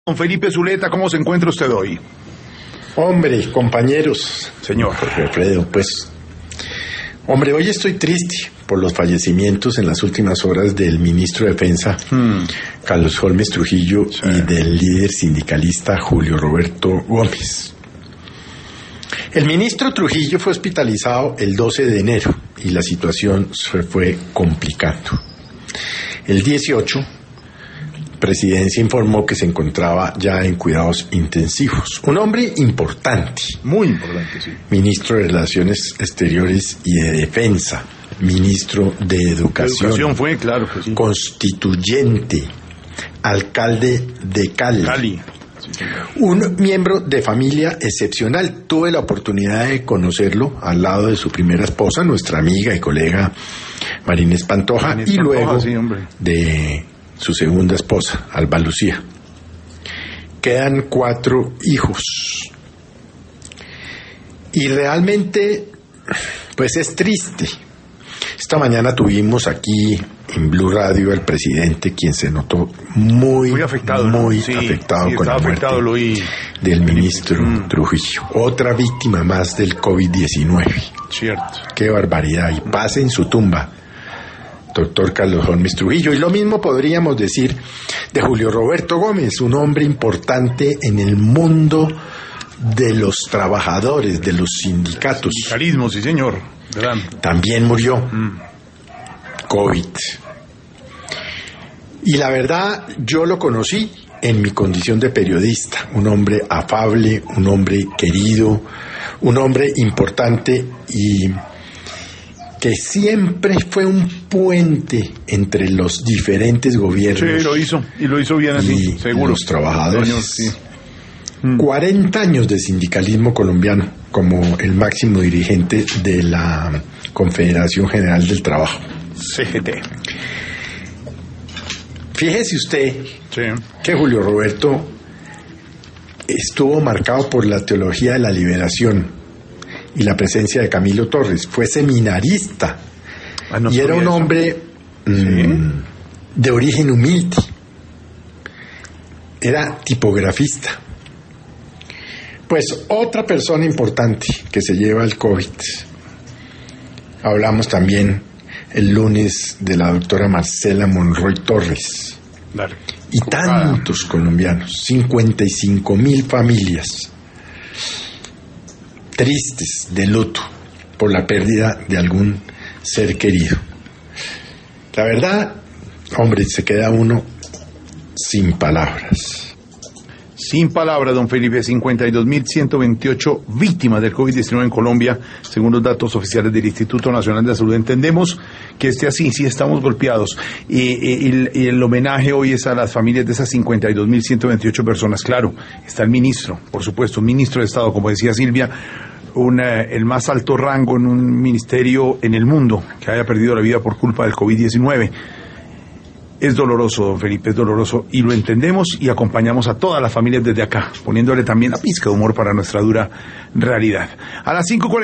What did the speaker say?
Don Felipe Zuleta, ¿cómo se encuentra usted hoy? Hombre, compañeros. Señor. Jorge Alfredo, hombre, hoy estoy triste por los fallecimientos en las últimas horas del ministro de Defensa, Carlos Holmes Trujillo, sí, y del líder sindicalista Julio Roberto Gómez. El ministro Trujillo fue hospitalizado el 12 de enero y la situación se fue complicando. El 18, Presidencia informó que se encontraba ya en cuidados intensivos. Un hombre importante. Muy importante, sí. Ministro de Relaciones Exteriores y de Defensa. Ministro de Educación fue, claro que sí. Constituyente. Alcalde de Cali. Sí, un miembro de familia excepcional. Tuve la oportunidad de conocerlo al lado de su primera esposa, nuestra amiga y colega Marines Pantoja, y luego sí, de su segunda esposa, Alba Lucía. Quedan 4 hijos. Y realmente, pues es triste. Esta mañana tuvimos aquí en Blue Radio al presidente, quien se notó muy afectado, con la muerte del ministro Trujillo. Otra víctima más del COVID-19. Cierto. Qué barbaridad. Y pase en su tumba, doctor Carlos Holmes Trujillo. Y lo mismo podríamos decir de Julio Roberto Gómez, un hombre importante en el mundo de los trabajadores, de los sindicatos. Sindicalismo, sí señor. También murió. COVID. Y la verdad, yo lo conocí en mi condición de periodista, un hombre afable, un hombre querido, un hombre importante y que siempre fue un puente entre los diferentes gobiernos. Sí, lo hizo bien así, seguro. Los trabajadores. Señor, sí. 40 años de sindicalismo colombiano como el máximo dirigente de la Confederación General del Trabajo. CGT. Fíjese usted que Julio Roberto estuvo marcado por la teología de la liberación y la presencia de Camilo Torres. Fue seminarista y era un hombre de origen humilde. Era tipografista. Pues otra persona importante que se lleva el COVID. Hablamos también el lunes de la doctora Marcela Monroy Torres. Dale. Y tantos colombianos, 55,000 familias tristes, de luto, por la pérdida de algún ser querido. La verdad, hombre, se queda uno sin palabras. Sin palabras, don Felipe, 52.128 víctimas del COVID-19 en Colombia, según los datos oficiales del Instituto Nacional de Salud. Entendemos que esté así, sí estamos golpeados. Y el homenaje hoy es a las familias de esas 52.128 personas. Claro, está el ministro, por supuesto, un ministro de Estado, como decía Silvia, el más alto rango en un ministerio en el mundo que haya perdido la vida por culpa del COVID-19. Es doloroso, don Felipe, es doloroso, y lo entendemos y acompañamos a todas las familias desde acá, poniéndole también la pizca de humor para nuestra dura realidad. A las 5:40